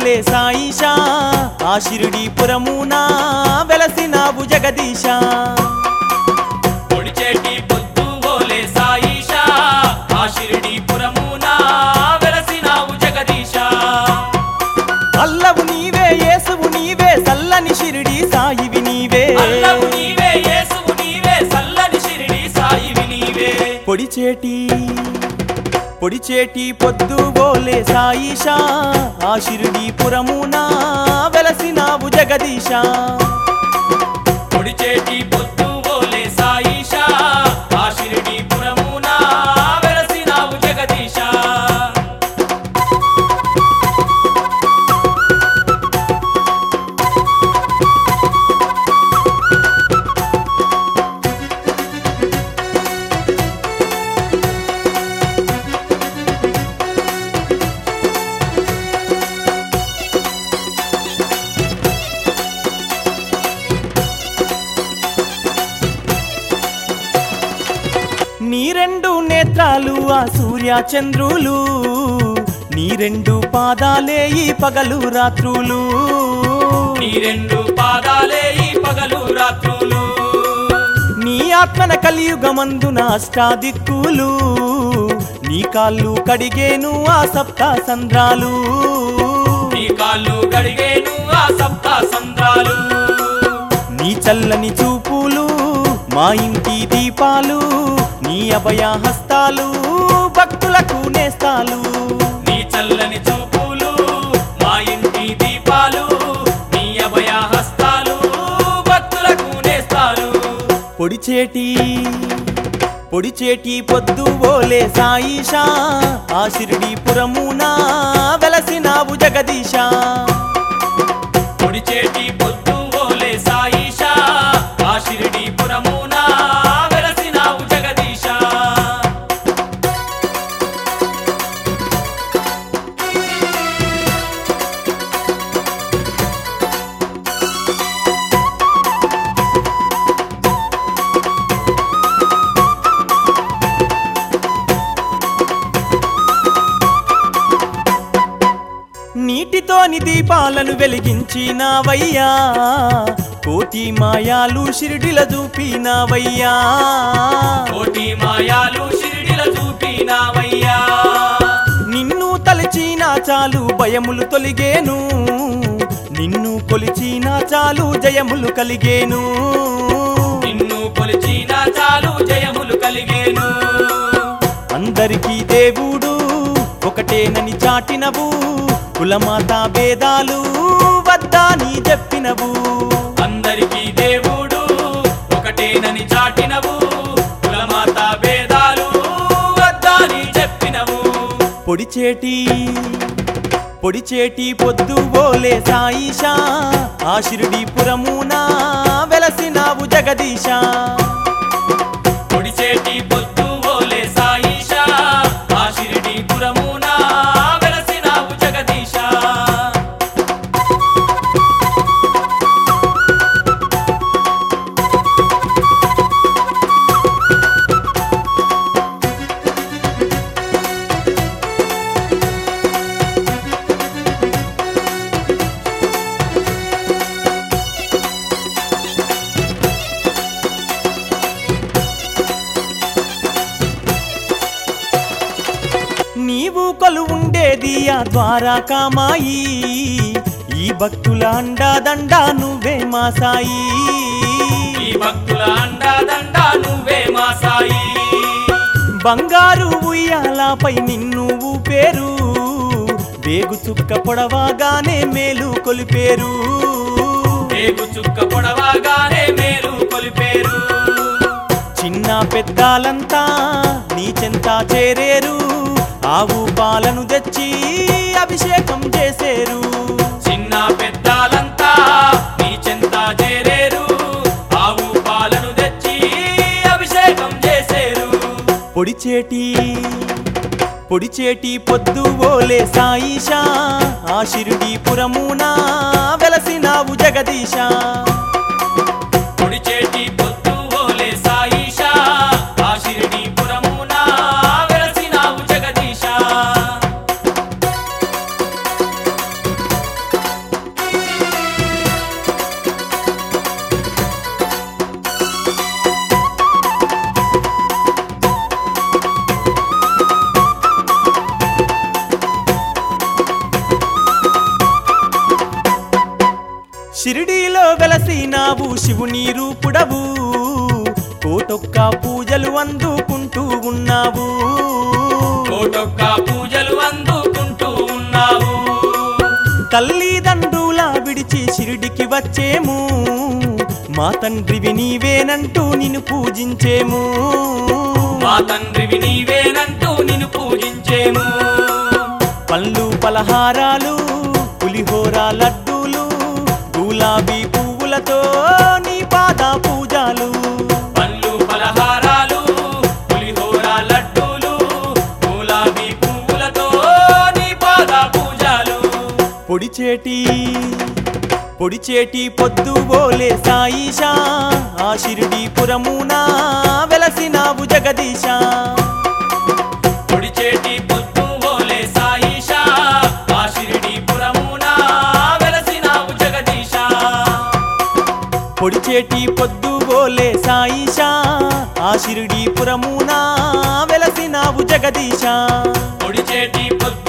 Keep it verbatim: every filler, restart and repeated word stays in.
ఓలే సాయిషా ఆ షిరిడీపురమున వెలసినావు జగదీశా పొడిచేటి పొద్దు ఓలే సాయిషా ఆ షిరిడీపురమున వెలసినావు జగదీశా అల్లవు నీవే యేసువు నీవే సల్లని షిరిడి సాయివి నీవే అల్లవు నీవే యేసువు నీవే సల్లని షిరిడి సాయివి నీవే పొడిచేటి పొడిచేటి పొద్దు ఓలే సాయిషా ఆ షిరిడీపురమున వెలసినావు జగదీశా పొడిచేటి పొద్దు ఓలే సాయిషా ఆ షిరిడీపురమున వెలసినావు జగదీశా నీ రెండు నేత్రాలు ఆ సూర్య చంద్రులు నీ రెండు పాదాలే ఈ పగలు రాత్రులు నీ రెండు పాదాలే ఈ పగలు రాత్రులు నీ ఆత్మన కలియుగమందున అష్టాదిక్కులు నీ కాళ్ళు కడిగేను ఆ సప్త సంద్రాలు నీ కాళ్ళు గడిగేను ఆ సప్త సంద్రాలు నీ చల్లని చూపులు మా ఇంటి దీపాలు నీ అభయ హస్తాలు భక్తులకు నేస్తాలు నీ చల్లని చూపులు మా ఇంటి దీపాలు నీ అభయ హస్తాలు భక్తులకు నేస్తాలు పొడిచేటి పొడిచేటి పొద్దు ఓలే సాయిషా ఆ షిరిడీపురమున వెలసినావు జగదీశా పొడిచేటి పొద్దు ఓలే సాయిషా ఆ షిరిడీపురమున వెలసినావు జగదీశా నీటితోని దీపాలను వెలిగించినావయ్యా కోటి మాయాలు షిరిడిల చూపినావయ్యా కోటి మాయాలు షిరిడిల చూపినావయ్యా నిన్ను తలచిన చాలు భయములు తొలిగేను నిన్ను కొలిచిన చాలు జయములు కలిగేను నిన్ను కొలిచిన చాలు జయములు కలిగేను అందరికీ దేవుడు ఒకటేనని చాటినవు కులమాత భేదాలు వద్దని చెప్పినవు అందరికీ దేవుడు ఒకటేనని చాటినవు కులమాత భేదాలు వద్దని చెప్పినవు పొడిచేటి పొడిచేటి పొద్దు ఓలే సాయిషా ఆ షిరిడీపురమున వెలసినావు జగదీశా పొడిచేటి పొద్దు ఓలే సాయిషా ఆ షిరిడీపురమున వెలసినావు జగదీశా నీవు కొలు ఉండేది ఆ ద్వారకామాయి ఈ భక్తుల అండాదండా నువ్వే మా సాయి ఈ భక్తుల అండాదండా నువ్వే మా సాయి బంగారు ఉయ్యాలపై నిన్ను ఊపేరు వేగు చుక్క పొడవాగానే మేలు కొలిపేరు వేగు చుక్క పొడవాగానే మేలు కొలిపేరు చిన్న పెద్దాలంతా నీ చెంత చేరేరు ఆవు పాలను తెచ్చి అభిషేకం చేసేరు చిన్న పెద్దాలంతా నీ చెంత చేరేరు ఆవు పాలను తెచ్చి అభిషేకం చేసేరు పొడిచేటి పొడిచేటి పొద్దు ఓలే సాయిషా ఆ షిరిడీపురమున వెలసినావు జగదీశా పొడిచేటి పొద్దు ఓలే సాయిషా ఆ షిరిడీపురమున వెలసినావు జగదీశా షిరిడీలో వెలసినావు శివుని రూపుడవు, కోటొక్క పూజలు అందుకుంటూ ఉన్నావు. కోటొక్క పూజలు అందుకుంటూ ఉన్నావు. తల్లిదండ్రుల విడిచి షిరిడికి వచ్చేము, మా తండ్రివి నీవేనంటూ నిన్ను పూజించేము. మా తండ్రివి నీవేనంటూ నిన్ను పూజించేము. పళ్ళు పలహారాలు పులిహోర లడ్డూలు గులాబీ పువ్వులతో నీ పాద పూజలు. పళ్ళు పలహారాలు పులిహోర లడ్డూలు గులాబీ పువ్వులతో నీ పాద పూజలు. పొడిచేటి పొడిచేటి పొద్దు బోలే సాయిషా, ఆ షిరిడి పురమునా వెలసినావు జగదీశ. పొడిచేటి పొద్దు బోలే సాయిషా, ఆ షిరిడి పురమునా వెలసినావు జగదీశ. పొడిచేటి పొద్దు బోలే సాయిషా, ఆ షిరిడి పురమునా వెలసినావు జగదీశ. పొడిచేటి పొద్దు